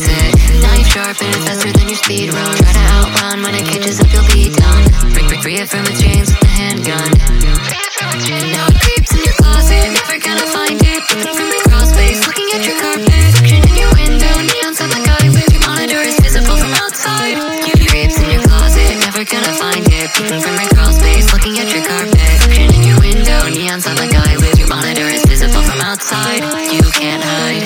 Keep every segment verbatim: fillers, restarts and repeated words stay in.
face it. Knife sharp and faster than your speed run. Try to outrun, when it catches up you'll be done. Break, break, free it from its chains with a handgun. Now it creeps in your closet, never gonna find it. Looking from your crawl space, looking at your carpet. Reflection in your window, neon sign like I live. Your monitor is visible from outside. You creeps in your closet, never gonna find it. Looking from your crawl space, looking at your carpet. Reflection in your window, neon sign like I live. Your monitor is visible from outside. You can't hide.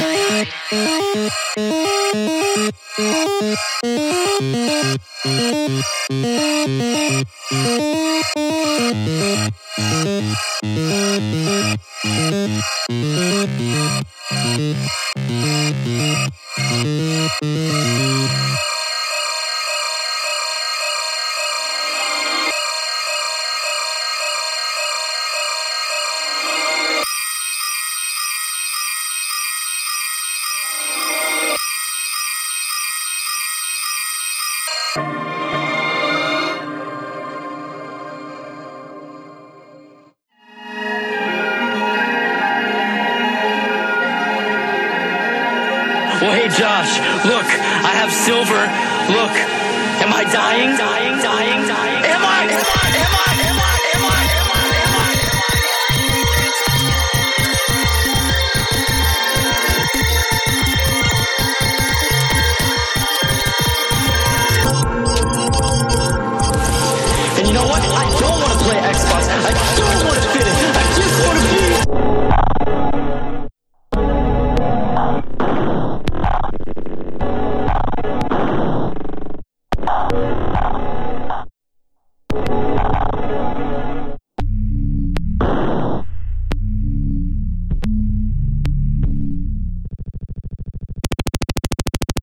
Well, hey, Josh, look, I have silver. Look, am I dying? Dying, dying, dying. Am I? Am I?